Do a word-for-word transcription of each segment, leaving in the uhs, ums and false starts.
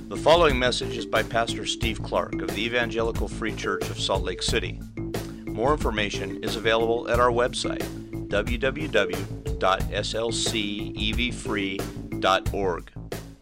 The following message is by Pastor Steve Clark of the Evangelical Free Church of Salt Lake City. More information is available at our website, w w w dot s l c e v free dot org.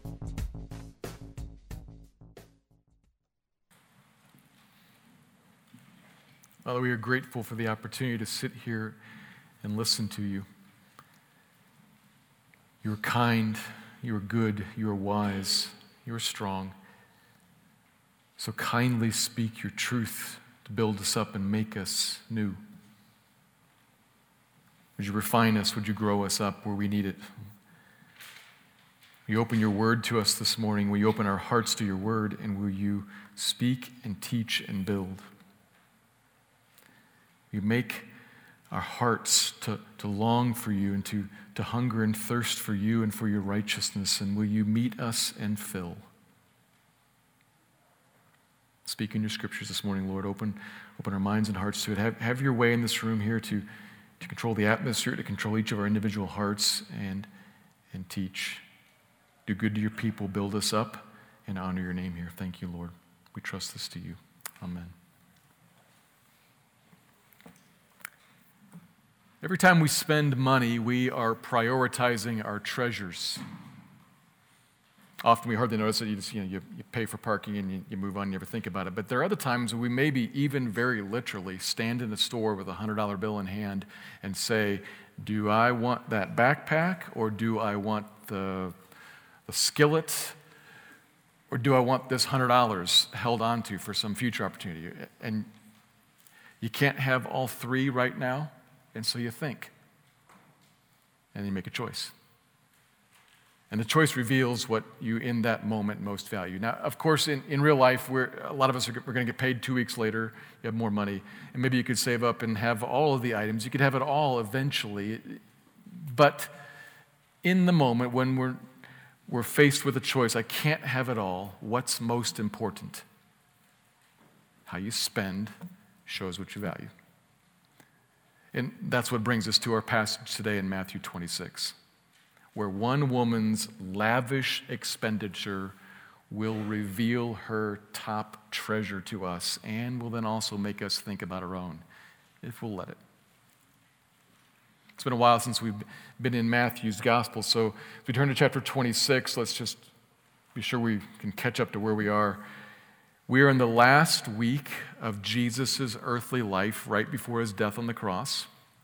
Father, we are grateful for the opportunity to sit here and listen to you. You are kind, you are good, you are wise, you are strong. So kindly speak your truth to build us up and make us new. Would you refine us? Would you grow us up where we need it? Will you open your word to us this morning? Will you open our hearts to your word? And will you speak and teach and build? Will you make our hearts to, to long for you and to, to hunger and thirst for you and for your righteousness? And will you meet us and fill? Speak in your scriptures this morning, Lord. Open, open our minds and hearts to it. Have, have your way in this room here to, to control the atmosphere, to control each of our individual hearts, and, and teach. Do good to your people, build us up, and honor your name here. Thank you, Lord. We trust this to you. Amen. Every time we spend money, we are prioritizing our treasures. Often we hardly notice it. You just, you know, you, you pay for parking and you, you move on, you never think about it. But there are other times we maybe even very literally stand in a store with a one hundred dollar bill in hand and say, do I want that backpack, or do I want the, the skillet, or do I want this one hundred dollars held onto for some future opportunity? And you can't have all three right now, and so you think. And you make a choice. And the choice reveals what you, in that moment, most value. Now, of course, in, in real life, we're, a lot of us are we're going to get paid two weeks later. You have more money. And maybe you could save up and have all of the items. You could have it all eventually. But in the moment, when we're, we're faced with a choice, I can't have it all, what's most important? How you spend shows what you value. And that's what brings us to our passage today in Matthew twenty-six. Where one woman's lavish expenditure will reveal her top treasure to us and will then also make us think about our own, if we'll let it. It's been a while since we've been in Matthew's gospel, so if we turn to chapter twenty-six, let's just be sure we can catch up to where we are. We are in the last week of Jesus' earthly life, right before his death on the cross.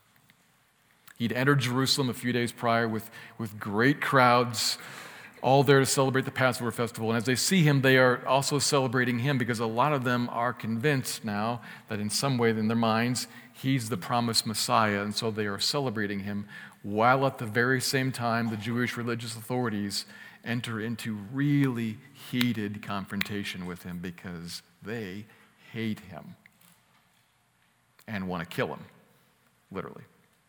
He'd entered Jerusalem a few days prior with, with great crowds, all there to celebrate the Passover festival. And as they see him, they are also celebrating him, because a lot of them are convinced now that in some way in their minds, he's the promised Messiah. And so they are celebrating him, while at the very same time, the Jewish religious authorities enter into really heated confrontation with him, because they hate him and want to kill him, literally.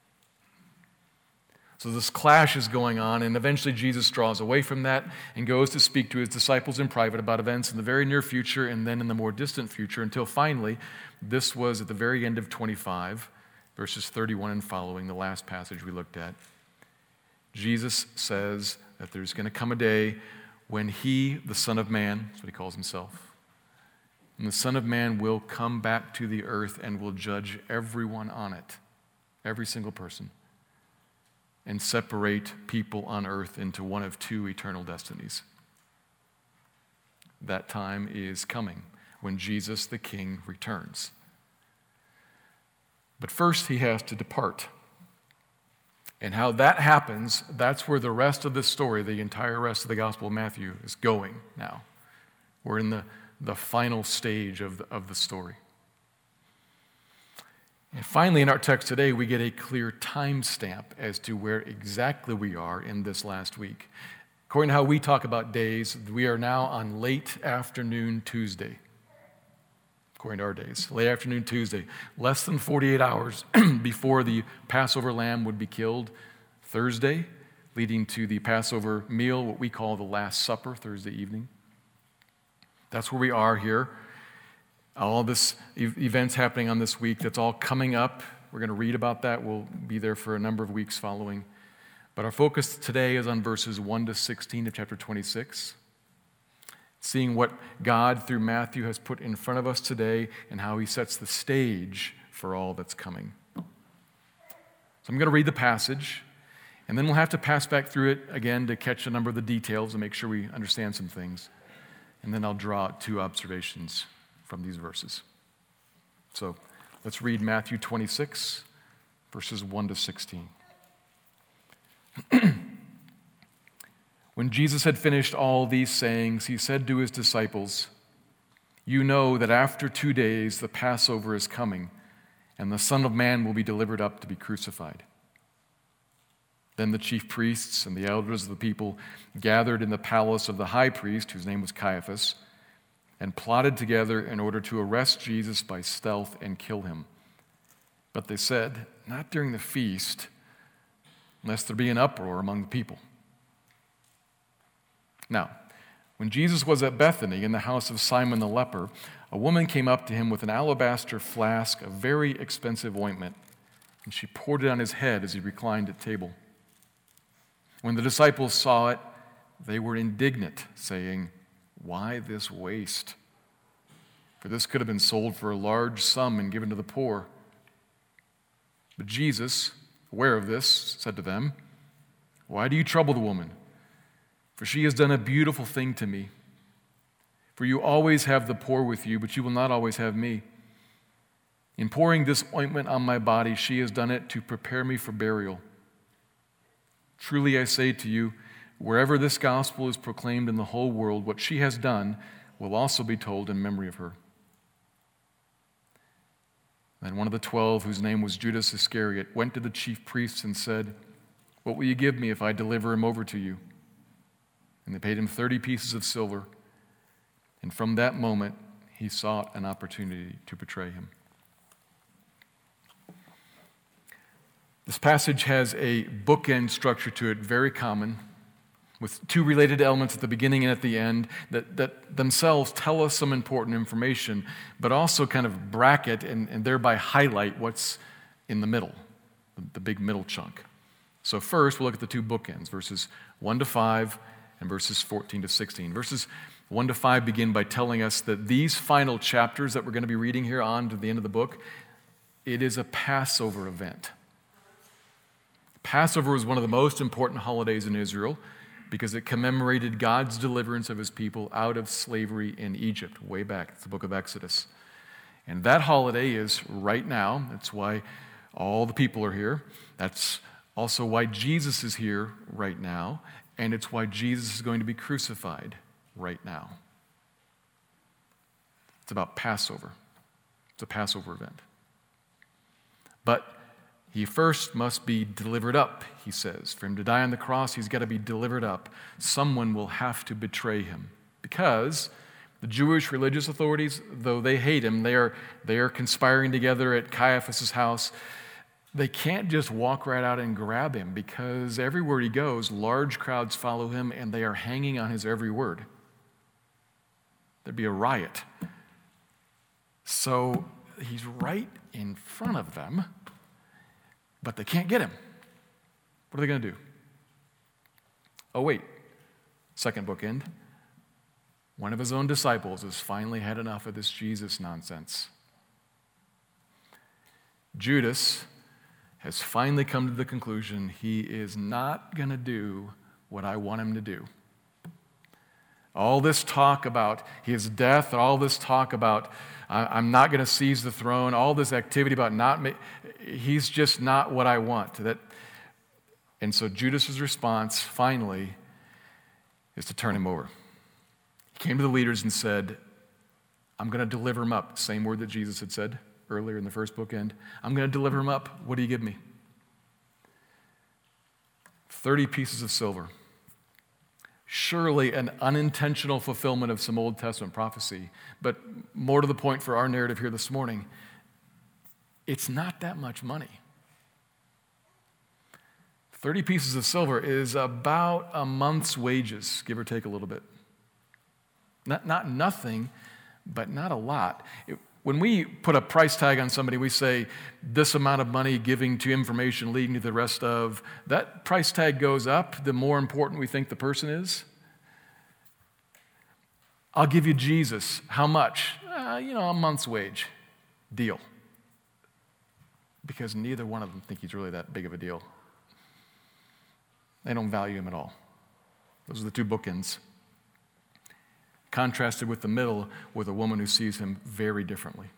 So this clash is going on, and eventually Jesus draws away from that and goes to speak to his disciples in private about events in the very near future and then in the more distant future, until finally, this was at the very end of twenty-five, verses thirty-one and following, the last passage we looked at. Jesus says that there's going to come a day when he, the Son of Man, that's what he calls himself, and the Son of Man will come back to the earth and will judge everyone on it, every single person, and separate people on earth into one of two eternal destinies. That time is coming when Jesus the King returns. But first he has to depart. And how that happens, that's where the rest of this story, the entire rest of the Gospel of Matthew, is going now. We're in the, the final stage of the, of the story. And finally, in our text today, we get a clear time stamp as to where exactly we are in this last week. According to how we talk about days, we are now on late afternoon Tuesday. According to our days, late afternoon Tuesday, less than forty-eight hours before the Passover lamb would be killed Thursday, leading to the Passover meal, what we call the Last Supper, Thursday evening. That's where we are here. All this e- events happening on this week, that's all coming up. We're going to read about that. We'll be there for a number of weeks following. But our focus today is on verses one to sixteen of chapter twenty-six. It seeing what God through Matthew has put in front of us today and how he sets the stage for all that's coming. So I'm going to read the passage, and then we'll have to pass back through it again to catch a number of the details and make sure we understand some things. And then I'll draw out two observations from these verses. So let's read Matthew twenty-six, verses one to sixteen. When Jesus had finished all these sayings, he said to his disciples, "You know that after two days the Passover is coming, and the Son of Man will be delivered up to be crucified." Then the chief priests and the elders of the people gathered in the palace of the high priest, whose name was Caiaphas, and plotted together in order to arrest Jesus by stealth and kill him. But they said, "Not during the feast, lest there be an uproar among the people." Now, when Jesus was at Bethany in the house of Simon the leper, a woman came up to him with an alabaster flask of very expensive ointment, and she poured it on his head as he reclined at table. When the disciples saw it, they were indignant, saying, "Why this waste? For this could have been sold for a large sum and given to the poor." But Jesus, aware of this, said to them, "Why do you trouble the woman? For she has done a beautiful thing to me. For you always have the poor with you, but you will not always have me. In pouring this ointment on my body, she has done it to prepare me for burial. Truly I say to you, wherever this gospel is proclaimed in the whole world, what she has done will also be told in memory of her." Then one of the twelve, whose name was Judas Iscariot, went to the chief priests and said, "What will you give me if I deliver him over to you?" And they paid him thirty pieces of silver. And from that moment, he sought an opportunity to betray him. This passage has a bookend structure to it, very common, with two related elements at the beginning and at the end that, that themselves tell us some important information, but also kind of bracket and, and thereby highlight what's in the middle, the, the big middle chunk. So first, we'll look at the two bookends, verses one to five and verses fourteen to sixteen. Verses one to five begin by telling us that these final chapters that we're going to be reading here on to the end of the book, it is a Passover event. Passover was one of the most important holidays in Israel because it commemorated God's deliverance of his people out of slavery in Egypt, way back. It's the book of Exodus. And that holiday is right now. That's why all the people are here. That's also why Jesus is here right now. And it's why Jesus is going to be crucified right now. It's about Passover. It's a Passover event. But he first must be delivered up, he says. For him to die on the cross, he's got to be delivered up. Someone will have to betray him. Because the Jewish religious authorities, though they hate him, they are, they are conspiring together at Caiaphas' house. They can't just walk right out and grab him because everywhere he goes, large crowds follow him and they are hanging on his every word. There'd be a riot. So he's right in front of them, but they can't get him. What are they going to do? Oh, wait. Second bookend. One of his own disciples has finally had enough of this Jesus nonsense. Judas has finally come to the conclusion he is not going to do what I want him to do. All this talk about his death, all this talk about I'm not going to seize the throne, all this activity about not, ma- he's just not what I want. That, and so Judas' response finally is to turn him over. He came to the leaders and said, I'm going to deliver him up. Same word that Jesus had said earlier in the first bookend. I'm going to deliver him up. What do you give me? thirty pieces of silver. Surely an unintentional fulfillment of some Old Testament prophecy. But more to the point for our narrative here this morning, it's not that much money. thirty pieces of silver is about a month's wages, give or take a little bit. Not, not nothing, but not a lot. It, when we put a price tag on somebody, we say this amount of money giving to information leading to the rest of, that price tag goes up the more important we think the person is. I'll give you Jesus. How much? Uh, you know, a month's wage. Deal. Because neither one of them think he's really that big of a deal. They don't value him at all. Those are the two bookends. Contrasted with the middle, with a woman who sees him very differently.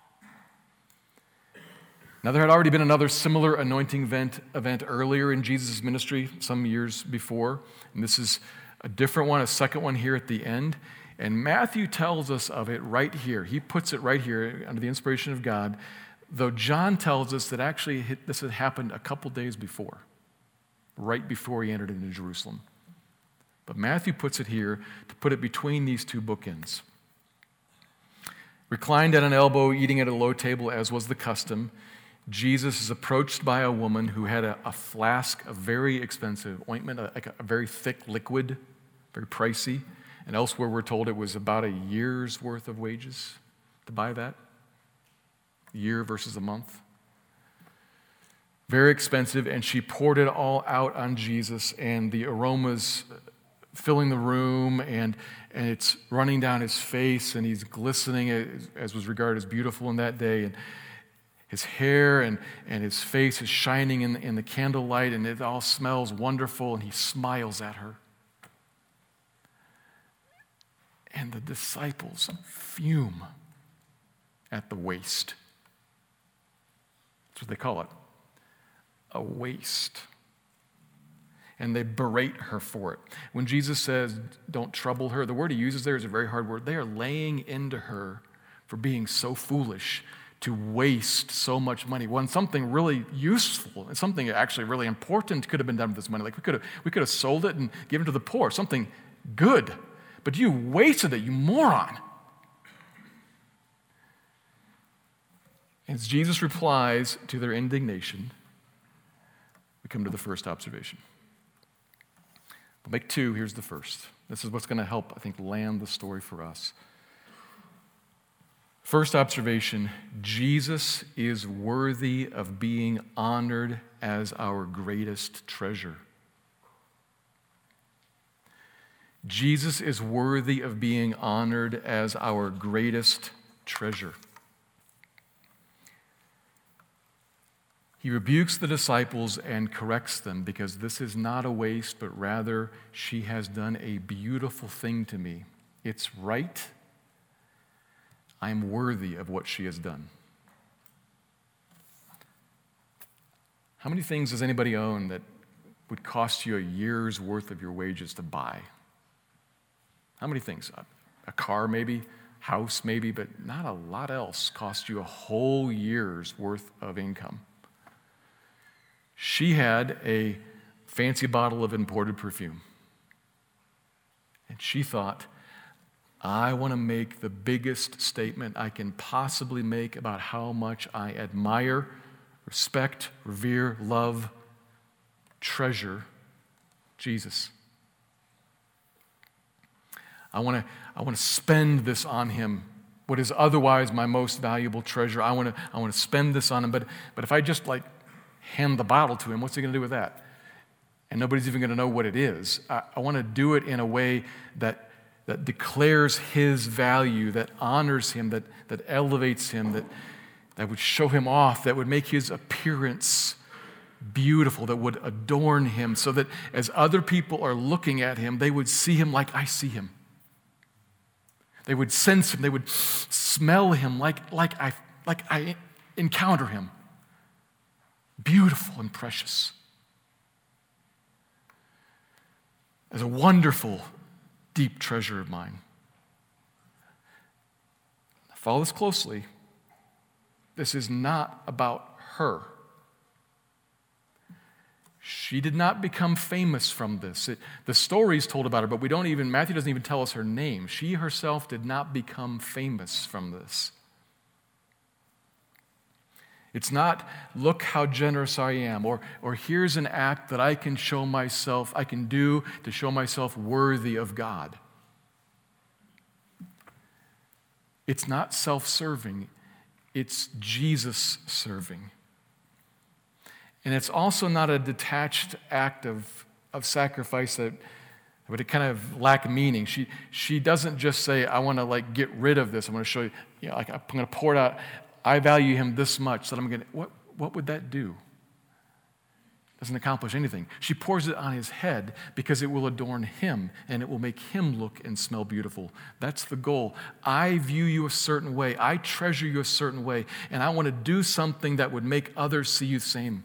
Now, there had already been another similar anointing event, event earlier in Jesus' ministry, some years before. And this is a different one, a second one here at the end. And Matthew tells us of it right here. He puts it right here under the inspiration of God, though John tells us that actually this had happened a couple days before, right before he entered into Jerusalem. But Matthew puts it here to put it between these two bookends. Reclined at an elbow, eating at a low table, as was the custom, Jesus is approached by a woman who had a, a flask of very expensive ointment, a, like a, a very thick liquid, very pricey. And elsewhere we're told it was about a year's worth of wages to buy that. A year versus a month. Very expensive, and she poured it all out on Jesus, and the aromas filling the room, and, and it's running down his face, and he's glistening as, as was regarded as beautiful in that day. And his hair and, and his face is shining in, in the candlelight, and it all smells wonderful, and he smiles at her. And the disciples fume at the waste. That's what they call it, a waste. And they berate her for it. When Jesus says, don't trouble her, the word he uses there is a very hard word. They are laying into her for being so foolish to waste so much money when something really useful and something actually really important could have been done with this money. Like we could have, we could have sold it and given it to the poor, something good. But you wasted it, you moron. As Jesus replies to their indignation, we come to the first observation. We'll make two. Here's the first. This is what's going to help, I think, land the story for us. First observation, Jesus is worthy of being honored as our greatest treasure. Jesus is worthy of being honored as our greatest treasure. He rebukes the disciples and corrects them because this is not a waste, but rather she has done a beautiful thing to me. It's right. I am worthy of what she has done. How many things does anybody own that would cost you a year's worth of your wages to buy? How many things? A car maybe, house maybe, but not a lot else costs you a whole year's worth of income. She had a fancy bottle of imported perfume. And she thought, I want to make the biggest statement I can possibly make about how much I admire, respect, revere, love, treasure Jesus. I want to I want to spend this on him, what is otherwise my most valuable treasure. I want to I want to spend this on him, but but if I just like hand the bottle to him, what's he going to do with that? And nobody's even going to know what it is. I, I want to do it in a way that that declares his value, that honors him, that, that elevates him, that, that would show him off, that would make his appearance beautiful, that would adorn him, so that as other people are looking at him, they would see him like I see him. They would sense him, they would smell him like, like, I, like I encounter him. Beautiful and precious. As a wonderful, deep treasure of mine. Follow this closely. This is not about her. She did not become famous from this. It, the story is told about her, but we don't even, Matthew doesn't even tell us her name. She herself did not become famous from this. It's not, look how generous I am, or, or here's an act that I can show myself, I can do to show myself worthy of God. It's not self-serving, it's Jesus serving. And it's also not a detached act of, of sacrifice that but it kind of lack meaning. She she doesn't just say, I want to like get rid of this. I want to show you, you know, like I'm going to pour it out. I value him this much that I'm going to, what, what would that do? Doesn't accomplish anything. She pours it on his head because it will adorn him and it will make him look and smell beautiful. That's the goal. I view you a certain way. I treasure you a certain way, and I want to do something that would make others see you the same.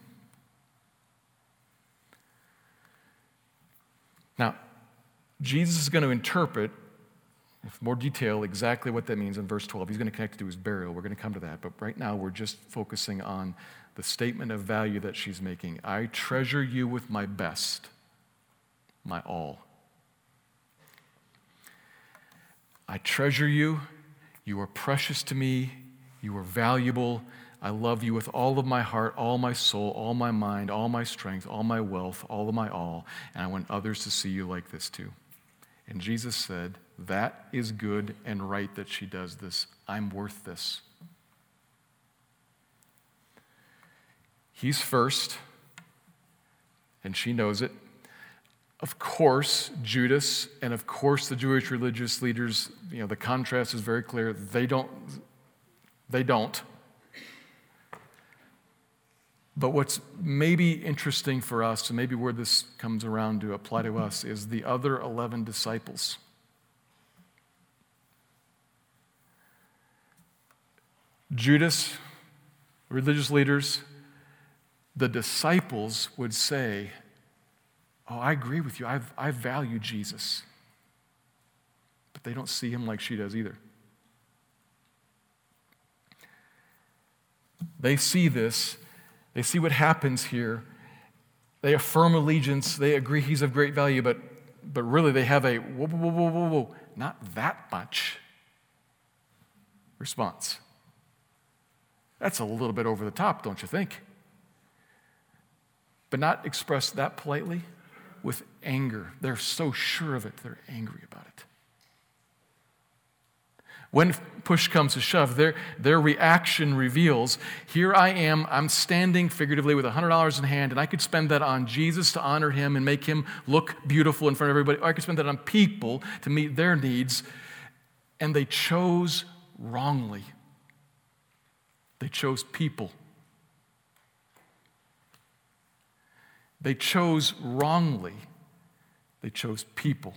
Now, Jesus is going to interpret with more detail exactly what that means in verse twelve. He's going to connect it to his burial. We're going to come to that. But right now, we're just focusing on the statement of value that she's making. I treasure you with my best, my all. I treasure you. You are precious to me. You are valuable. I love you with all of my heart, all my soul, all my mind, all my strength, all my wealth, all of my all. And I want others to see you like this too. And Jesus said, that is good and right that she does this. I'm worth this. He's first, and she knows it. Of course, Judas, and of course the Jewish religious leaders, you know, the contrast is very clear. They don't, they don't. But what's maybe interesting for us, and maybe where this comes around to apply to us, is the other eleven disciples. Judas, religious leaders, the disciples would say, oh, I agree with you. I, I value Jesus. But they don't see him like she does either. They see this. They see what happens here. They affirm allegiance. They agree he's of great value, but, but really they have a whoa, whoa, whoa, whoa, whoa, not that much response. That's a little bit over the top, don't you think? But not expressed that politely, with anger. They're so sure of it, they're angry about it. When push comes to shove, their, their reaction reveals, here I am, I'm standing figuratively with one hundred dollars in hand, and I could spend that on Jesus to honor him and make him look beautiful in front of everybody, or I could spend that on people to meet their needs, and they chose wrongly. They chose people. They chose wrongly. They chose people.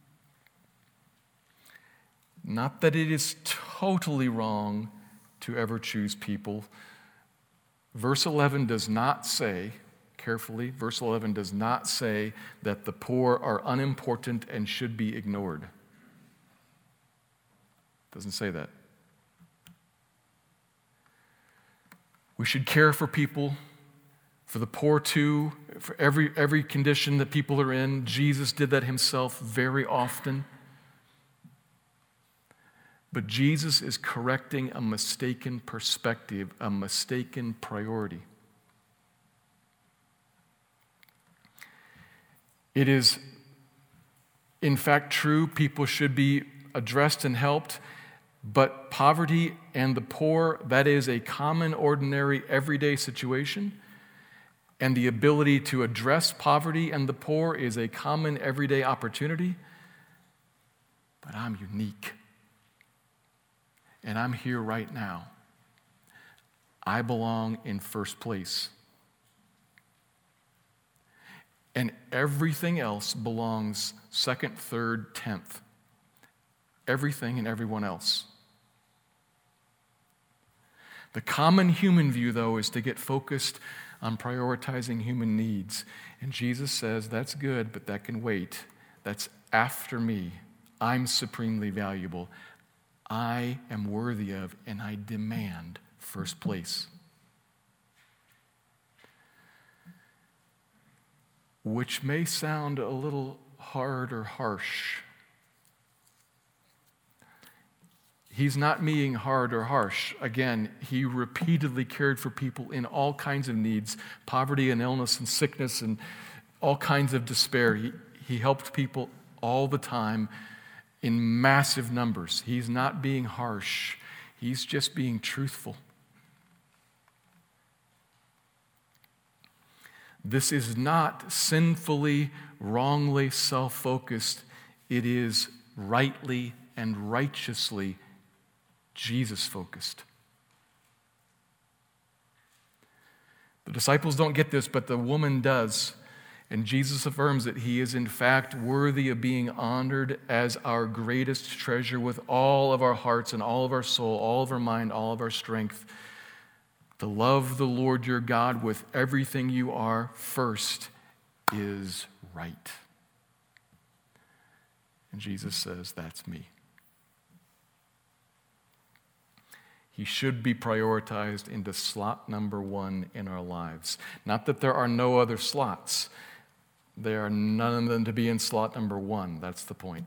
Not that it is totally wrong to ever choose people. Verse eleven does not say, carefully, verse eleven does not say that the poor are unimportant and should be ignored. It doesn't say that. We should care for people, for the poor too, for every, every condition that people are in. Jesus did that himself very often. But Jesus is correcting a mistaken perspective, a mistaken priority. It is, in fact, true people should be addressed and helped, but poverty and the poor, that is a common, ordinary, everyday situation. And the ability to address poverty and the poor is a common, everyday opportunity. But I'm unique. And I'm here right now. I belong in first place. And everything else belongs second, third, tenth. Everything and everyone else. The common human view, though, is to get focused on prioritizing human needs. And Jesus says, that's good, but that can wait. That's after me. I'm supremely valuable. I am worthy of, and I demand first place. Which may sound a little hard or harsh. He's not being hard or harsh. Again, he repeatedly cared for people in all kinds of needs, poverty and illness and sickness and all kinds of despair. He, he helped people all the time in massive numbers. He's not being harsh. He's just being truthful. This is not sinfully, wrongly self-focused. It is rightly and righteously Jesus-focused. The disciples don't get this, but the woman does. And Jesus affirms that he is in fact worthy of being honored as our greatest treasure with all of our hearts and all of our soul, all of our mind, all of our strength. To love the Lord your God with everything you are first is right. And Jesus says, that's me. He should be prioritized into slot number one in our lives. Not that there are no other slots. There are none of them to be in slot number one. That's the point.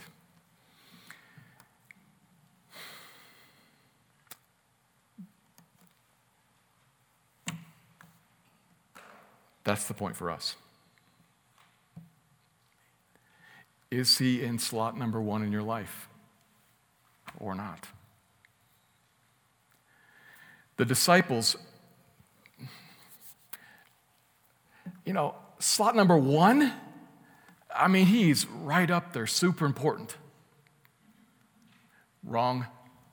That's the point for us. Is he in slot number one in your life or not? The disciples, you know, slot number one, I mean, he's right up there, super important. Wrong.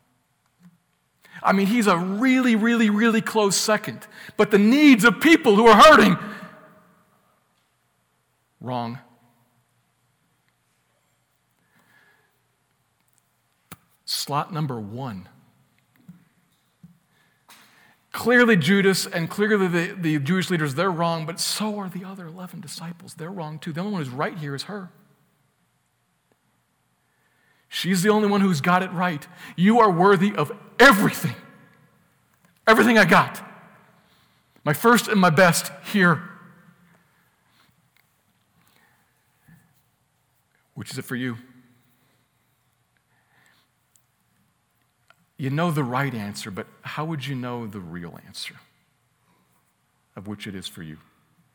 I mean, he's a really, really, really close second. But the needs of people who are hurting, wrong. Slot number one. Clearly Judas and clearly the, the Jewish leaders, they're wrong, but so are the other eleven disciples. They're wrong too. The only one who's right here is her. She's the only one who's got it right. You are worthy of everything. Everything I got. My first and my best here. Which is it for you? You know the right answer, but how would you know the real answer of which it is for you?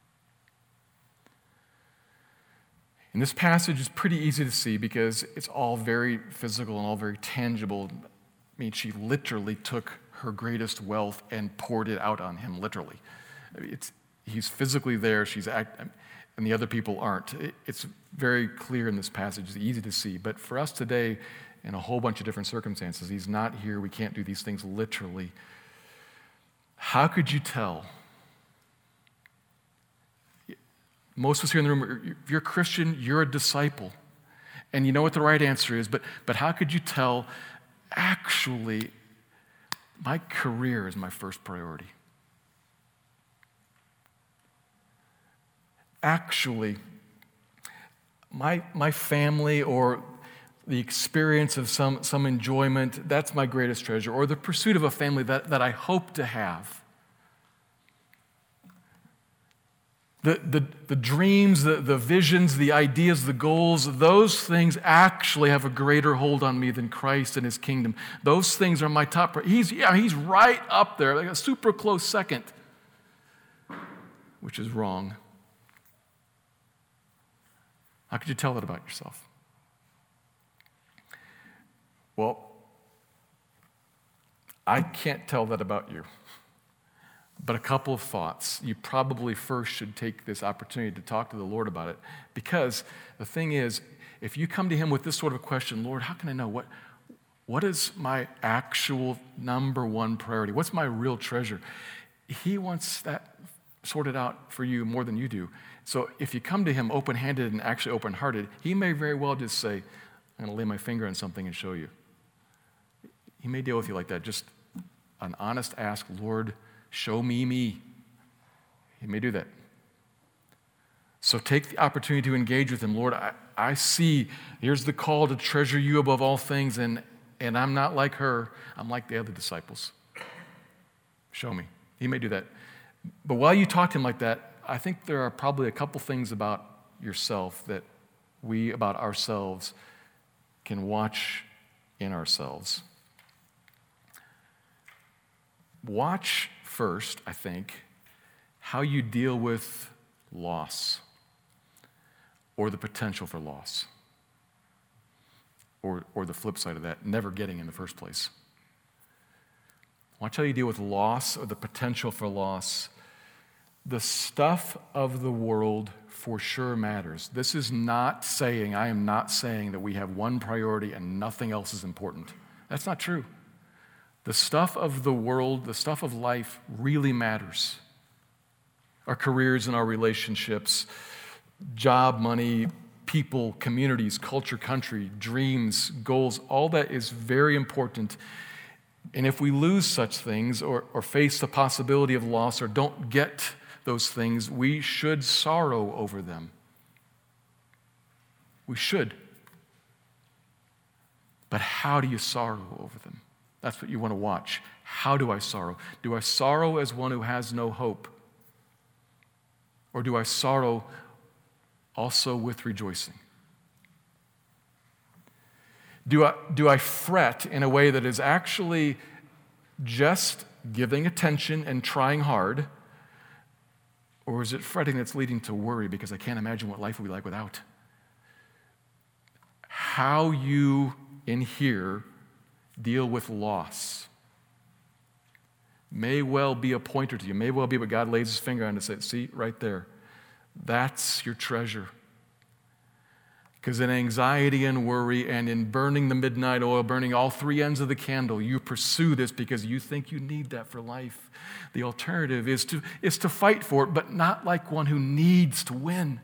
And this passage is pretty easy to see because it's all very physical and all very tangible. I mean, she literally took her greatest wealth and poured it out on him, literally. It's, he's physically there, she's act, and the other people aren't. It's very clear in this passage. It's easy to see. But for us today, in a whole bunch of different circumstances, he's not here. We can't do these things literally. How could you tell? Most of us here in the room, if you're a Christian, you're a disciple. And you know what the right answer is, but, but how could you tell, actually, my career is my first priority? Actually, my, my family or the experience of some, some enjoyment, that's my greatest treasure, or the pursuit of a family that, that I hope to have. The, the, the dreams, the, the visions, the ideas, the goals, those things actually have a greater hold on me than Christ and his kingdom. Those things are my top. He's, yeah, he's right up there, like a super close second, which is wrong. How could you tell that about yourself? Well, I can't tell that about you. But a couple of thoughts. You probably first should take this opportunity to talk to the Lord about it. Because the thing is, if you come to him with this sort of a question, Lord, how can I know what, what is my actual number one priority? What's my real treasure? He wants that sorted out for you more than you do. So if you come to him open-handed and actually open-hearted, he may very well just say, I'm going to lay my finger on something and show you. He may deal with you like that. Just an honest ask, Lord, show me me. He may do that. So take the opportunity to engage with him. Lord, I, I see, here's the call to treasure you above all things, and, and I'm not like her. I'm like the other disciples. Show me. He may do that. But while you talk to him like that, I think there are probably a couple things about yourself that we, about ourselves, can watch in ourselves. Watch first, I think, how you deal with loss or the potential for loss, or, or the flip side of that, never getting in the first place. Watch how you deal with loss or the potential for loss The stuff of the world for sure matters. This is not saying, I am not saying that we have one priority and nothing else is important. That's not true. The stuff of the world, the stuff of life really matters. Our careers and our relationships, job, money, people, communities, culture, country, dreams, goals, all that is very important. And if we lose such things or, or face the possibility of loss or don't get those things, we should sorrow over them. We should. But how do you sorrow over them? That's what you want to watch. How do I sorrow? Do I sorrow as one who has no hope? Or do I sorrow also with rejoicing? Do I, do I fret in a way that is actually just giving attention and trying hard? Or is it fretting that's leading to worry because I can't imagine what life would be like without? How you in here deal with loss may well be a pointer to you, may well be what God lays his finger on to say, see, right there, that's your treasure. Because in anxiety and worry and in burning the midnight oil, burning all three ends of the candle, you pursue this because you think you need that for life. The alternative is to, is to fight for it, but not like one who needs to win.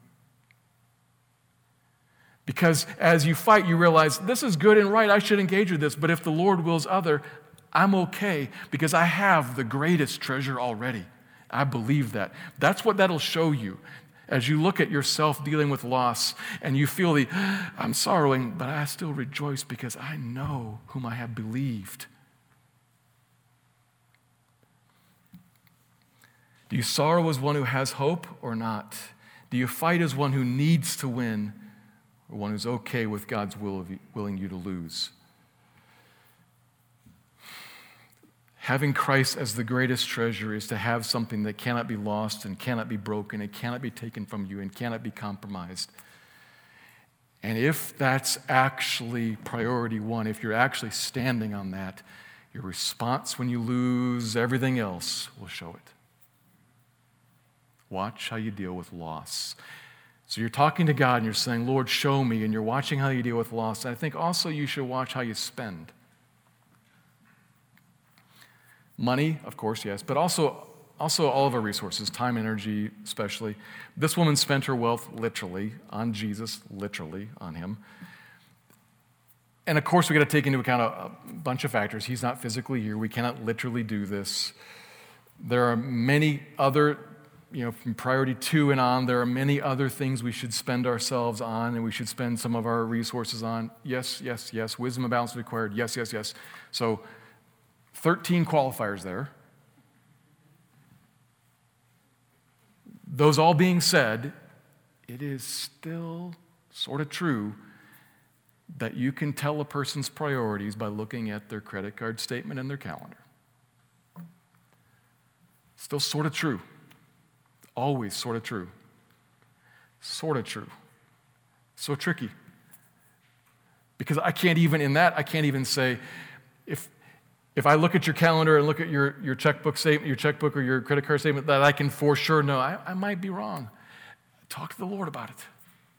Because as you fight, you realize, this is good and right, I should engage with this, but if the Lord wills other, I'm okay because I have the greatest treasure already. I believe that. That's what that'll show you. As you look at yourself dealing with loss and you feel the, I'm sorrowing, but I still rejoice because I know whom I have believed. Do you sorrow as one who has hope or not? Do you fight as one who needs to win or one who's okay with God's will of you, willing you to lose? Having Christ as the greatest treasure is to have something that cannot be lost and cannot be broken and cannot be taken from you and cannot be compromised. And if that's actually priority one, if you're actually standing on that, your response when you lose everything else will show it. Watch how you deal with loss. So you're talking to God and you're saying, Lord, show me, and you're watching how you deal with loss. And I think also you should watch how you spend. Money, of course, yes, but also, also all of our resources, time, energy, especially. This woman spent her wealth literally on Jesus, literally on him. And of course, we got to take into account a, a bunch of factors. He's not physically here. We cannot literally do this. There are many other, you know, from priority two and on, there are many other things we should spend ourselves on and we should spend some of our resources on. Yes, yes, yes. Wisdom and balance required. Yes, yes, yes. So, thirteen qualifiers there. Those all being said, it is still sort of true that you can tell a person's priorities by looking at their credit card statement and their calendar. Still sort of true. Always sort of true. Sort of true. So tricky. Because I can't even, in that, I can't even say, if If I look at your calendar and look at your, your checkbook statement, your checkbook or your credit card statement, that I can for sure know, I, I might be wrong. Talk to the Lord about it.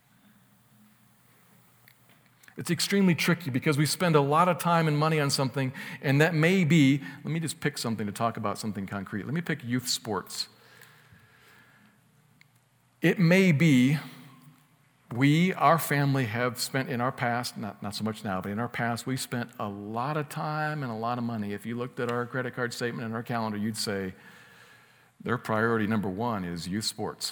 It's extremely tricky because we spend a lot of time and money on something, and that may be, let me just pick something to talk about something concrete. Let me pick youth sports. It may be we, our family, have spent in our past, not, not so much now, but in our past, we spent a lot of time and a lot of money. If you looked at our credit card statement and our calendar, you'd say their priority number one is youth sports.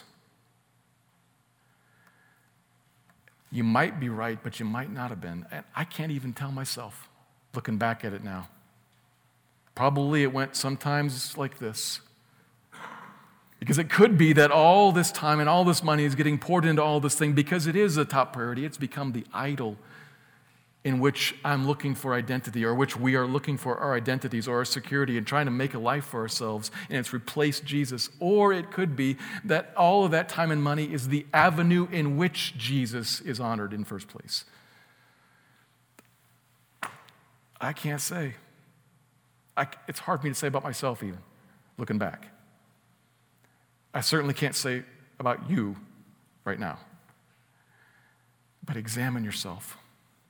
You might be right, but you might not have been. And I can't even tell myself, looking back at it now. Probably it went sometimes like this. Because it could be that all this time and all this money is getting poured into all this thing because it is a top priority. It's become the idol in which I'm looking for identity, or which we are looking for our identities or our security and trying to make a life for ourselves, and it's replaced Jesus. Or it could be that all of that time and money is the avenue in which Jesus is honored in first place. I can't say. I, it's hard for me to say about myself even, looking back. I certainly can't say about you right now. But examine yourself.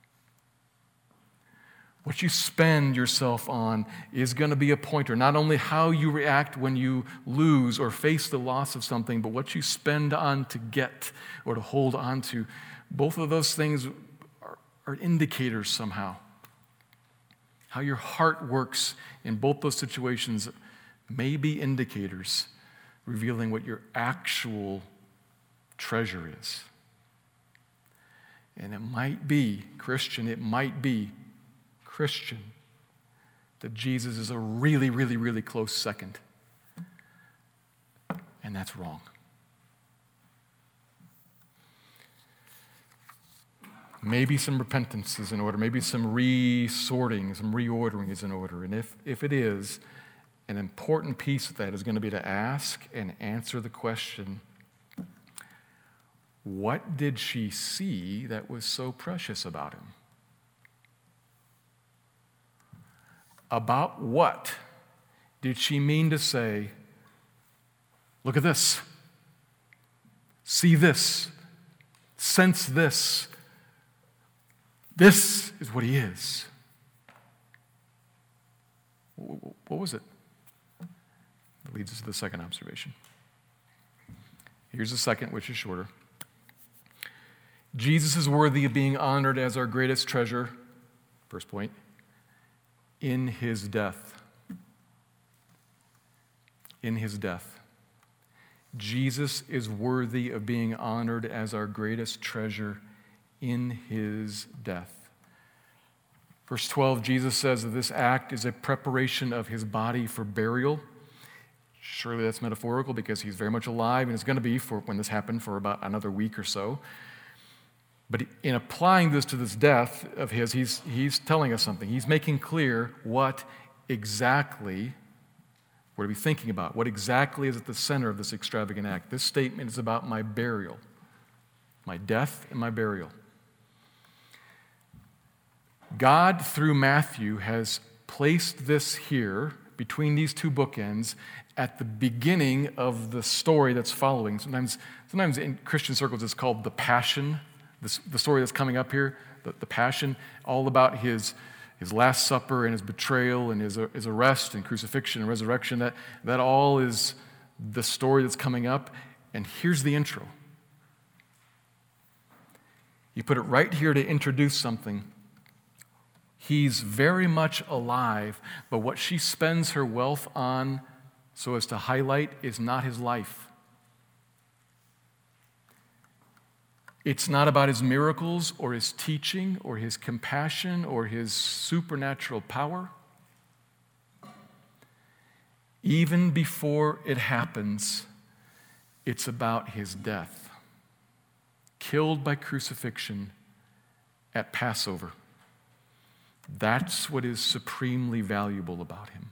What you spend yourself on is going to be a pointer. Not only how you react when you lose or face the loss of something, but what you spend on to get or to hold on to. Both of those things are, are indicators somehow. How your heart works in both those situations may be indicators revealing what your actual treasure is. And it might be, Christian, it might be, Christian, that Jesus is a really, really, really close second. And that's wrong. Maybe some repentance is in order. Maybe some resorting, some reordering is in order. And if, if it is, an important piece of that is going to be to ask and answer the question, what did she see that was so precious about him? About what did she mean to say, look at this, see this, sense this, this is what he is? What was it? That leads us to the second observation. Here's the second, which is shorter. Jesus is worthy of being honored as our greatest treasure, first point, in his death. In his death. Jesus is worthy of being honored as our greatest treasure in his death. Verse twelve, Jesus says that this act is a preparation of his body for burial. Surely that's metaphorical because he's very much alive and is going to be, for when this happened, for about another week or so. But in applying this to this death of his, he's, he's telling us something. He's making clear what exactly, what are we thinking about? What exactly is at the center of this extravagant act? This statement is about my burial, my death and my burial. God, through Matthew, has placed this here between these two bookends at the beginning of the story that's following. Sometimes, sometimes in Christian circles it's called the Passion. This, the story that's coming up here, the, the Passion, all about his, his Last Supper and his betrayal and his, his arrest and crucifixion and resurrection. That, that all is the story that's coming up. And here's the intro. You put it right here to introduce something. He's very much alive, but what she spends her wealth on so as to highlight is not his life. It's not about his miracles or his teaching or his compassion or his supernatural power. Even before it happens, it's about his death. Killed by crucifixion at Passover. That's what is supremely valuable about him.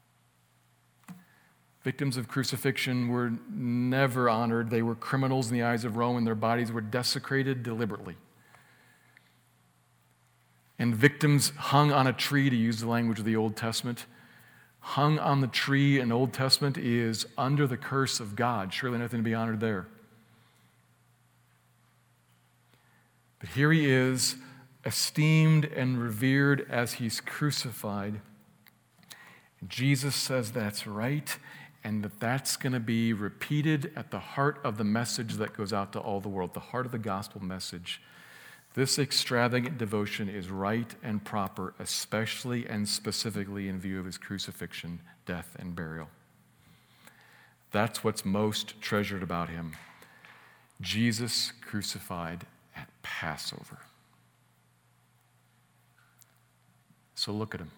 Victims of crucifixion were never honored. They were criminals in the eyes of Rome, and their bodies were desecrated deliberately. And victims hung on a tree, to use the language of the Old Testament, hung on the tree in the Old Testament is under the curse of God. Surely nothing to be honored there. But here he is, esteemed and revered as he's crucified. Jesus says that's right, and that that's going to be repeated at the heart of the message that goes out to all the world, the heart of the gospel message. This extravagant devotion is right and proper, especially and specifically in view of his crucifixion, death, and burial. That's what's most treasured about him. Jesus crucified at Passover. So look at him.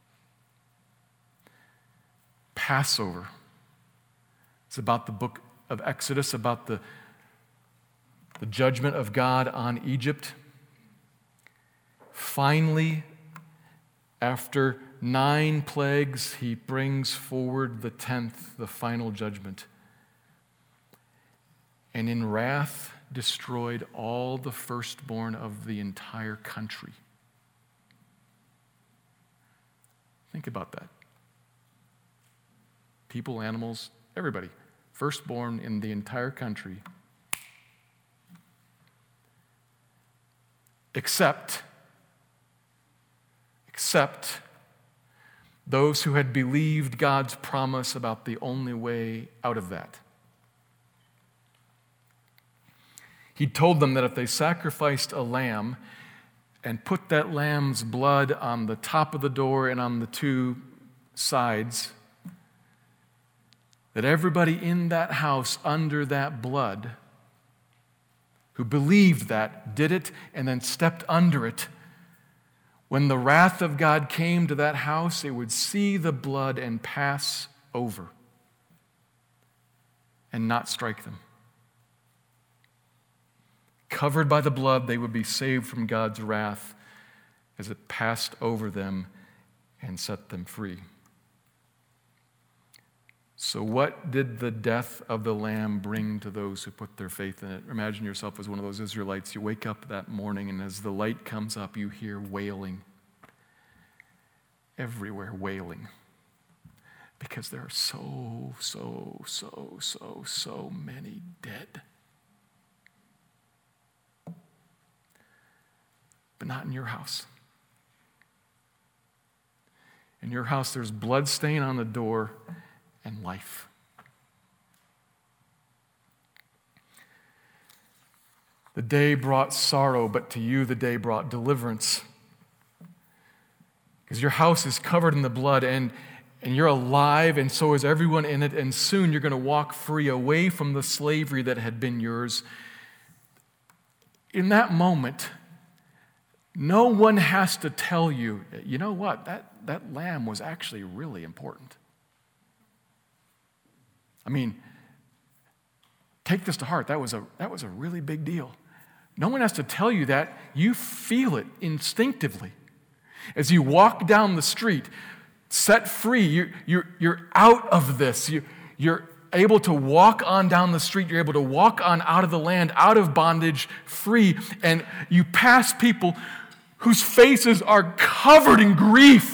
Passover. It's about the book of Exodus, about the, the judgment of God on Egypt. Finally, after nine plagues, he brings forward the tenth, the final judgment. And in wrath, destroyed all the firstborn of the entire country. Think about that. People, animals, everybody. firstborn in the entire country, except, except those who had believed God's promise about the only way out of that. He told them that if they sacrificed a lamb and put that lamb's blood on the top of the door and on the two sides, that everybody in that house under that blood who believed that did it and then stepped under it. When the wrath of God came to that house, it would see the blood and pass over and not strike them. Covered by the blood, they would be saved from God's wrath as it passed over them and set them free. So what did the death of the Lamb bring to those who put their faith in it? Imagine yourself as one of those Israelites. You wake up that morning, and as the light comes up, you hear wailing. Everywhere wailing. Because there are so, so, so, so, so many dead. But not in your house. In your house, there's blood stain on the door and life. The day brought sorrow, but to you the day brought deliverance. Because your house is covered in the blood, and, and you're alive, and so is everyone in it, and soon you're going to walk free away from the slavery that had been yours. In that moment, no one has to tell you, you know what, that, that lamb was actually really important. I mean, take this to heart. That was a, that was a really big deal. No one has to tell you that. You feel it instinctively. As you walk down the street, set free, you're, you're, you're out of this. You, you're able to walk on down the street. You're able to walk on out of the land, out of bondage, free. And you pass people whose faces are covered in grief.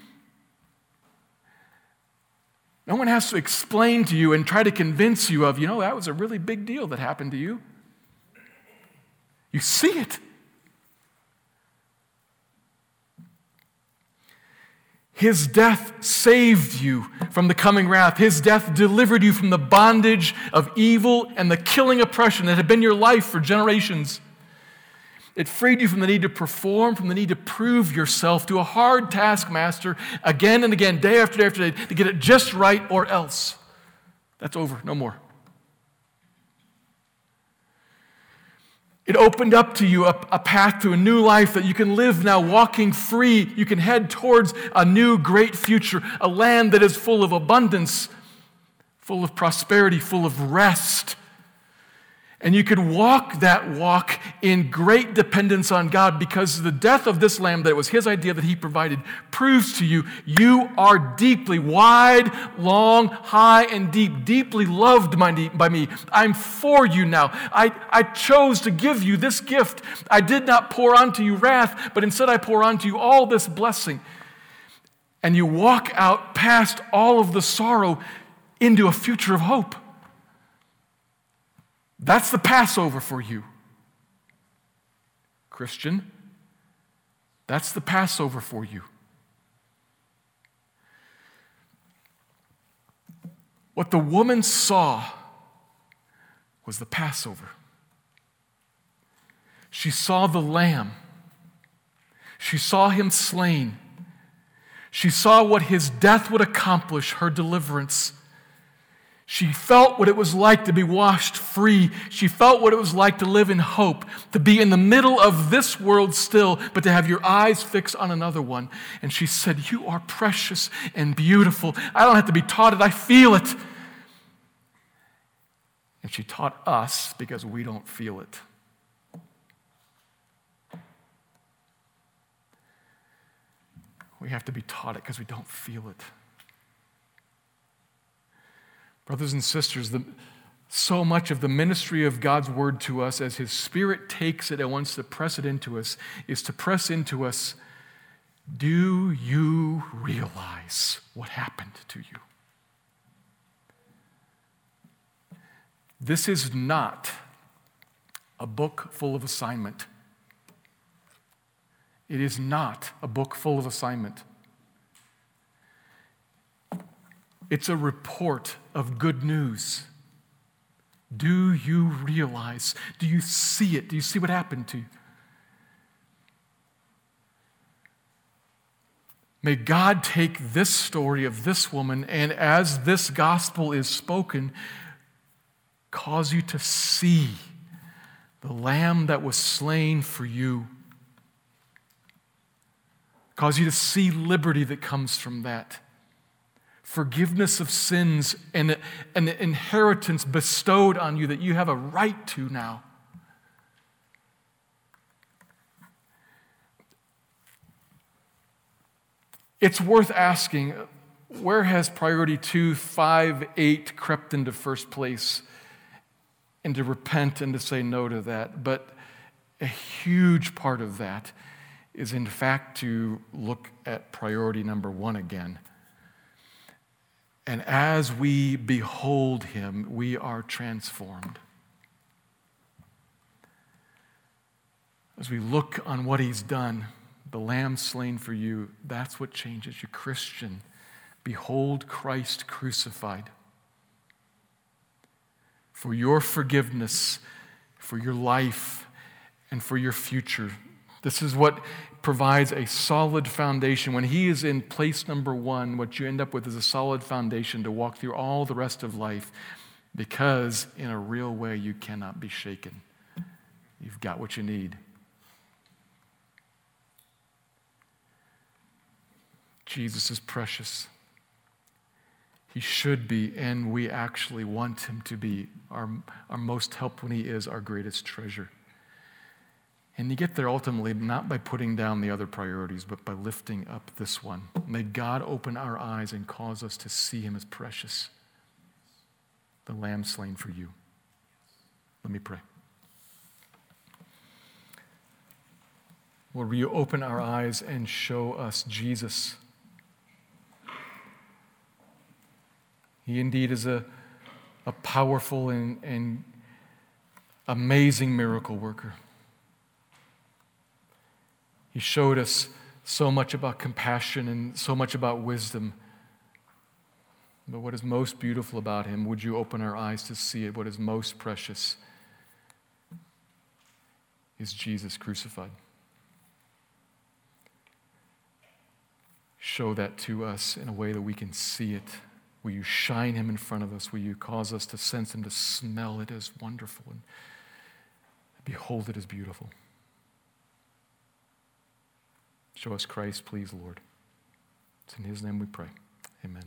No one has to explain to you and try to convince you of, you know, that was a really big deal that happened to you. You see it. His death saved you from the coming wrath. His death delivered you from the bondage of evil and the killing oppression that had been your life for generations. It freed you from the need to perform, from the need to prove yourself to a hard taskmaster again and again, day after day after day, to get it just right or else. That's over, no more. It opened up to you a, a path to a new life that you can live now, walking free. You can head towards a new great future, a land that is full of abundance, full of prosperity, full of rest. And you could walk that walk in great dependence on God, because the death of this lamb, that was his idea that he provided, proves to you, you are deeply, wide, long, high, and deep, deeply loved by me. I'm for you now. I, I chose to give you this gift. I did not pour onto you wrath, but instead I pour onto you all this blessing. And you walk out past all of the sorrow into a future of hope. That's the Passover for you. Christian, that's the Passover for you. What the woman saw was the Passover. She saw the lamb. She saw him slain. She saw what his death would accomplish, her deliverance. She felt what it was like to be washed free. She felt what it was like to live in hope, to be in the middle of this world still, but to have your eyes fixed on another one. And she said, you are precious and beautiful. I don't have to be taught it, I feel it. And she taught us because we don't feel it. We have to be taught it because we don't feel it. Brothers and sisters, the, so much of the ministry of God's word to us, as his Spirit takes it and wants to press it into us, is to press into us, do you realize what happened to you? This is not a book full of assignment. It is not a book full of assignment. It's a report of good news. Do you realize? Do you see it? Do you see what happened to you? May God take this story of this woman, and as this gospel is spoken, cause you to see the Lamb that was slain for you. Cause you to see liberty that comes from that. Forgiveness of sins and an inheritance bestowed on you that you have a right to now. It's worth asking, where has priority two, five, eight crept into first place? And to repent and to say no to that. But a huge part of that is, in fact, to look at priority number one again. And as we behold him, we are transformed. As we look on what he's done, the Lamb slain for you, that's what changes you. Christian, behold Christ crucified. For your forgiveness, for your life, and for your future. This is what provides a solid foundation. When he is in place number one, what you end up with is a solid foundation to walk through all the rest of life, because in a real way you cannot be shaken. You've got what you need. Jesus is precious. He should be, and we actually want him to be, our, our most help when he is our greatest treasure. And you get there ultimately not by putting down the other priorities, but by lifting up this one. May God open our eyes and cause us to see him as precious, the Lamb slain for you. Let me pray. Lord, will you open our eyes and show us Jesus? He indeed is a, a powerful and, and amazing miracle worker. He showed us so much about compassion and so much about wisdom. But what is most beautiful about him, would you open our eyes to see it? What is most precious is Jesus crucified. Show that to us in a way that we can see it. Will you shine him in front of us? Will you cause us to sense him, to smell it as wonderful and behold it as beautiful? Show us Christ, please, Lord. It's in his name we pray. Amen.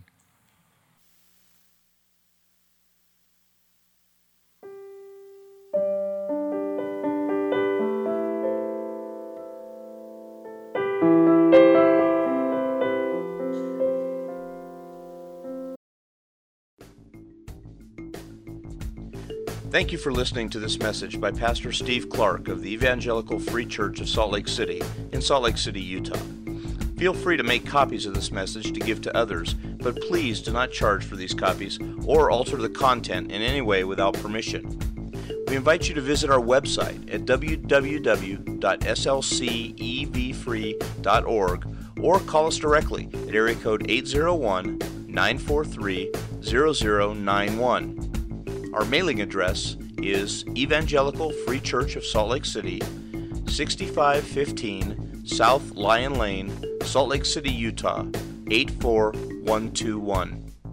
Thank you for listening to this message by Pastor Steve Clark of the Evangelical Free Church of Salt Lake City in Salt Lake City, Utah. Feel free to make copies of this message to give to others, but please do not charge for these copies or alter the content in any way without permission. We invite you to visit our website at w w w dot s l c e v free dot org or call us directly at area code eight zero one, nine four three, zero zero nine one. Our mailing address is Evangelical Free Church of Salt Lake City, sixty-five fifteen South Lion Lane, Salt Lake City, Utah, eight four one two one.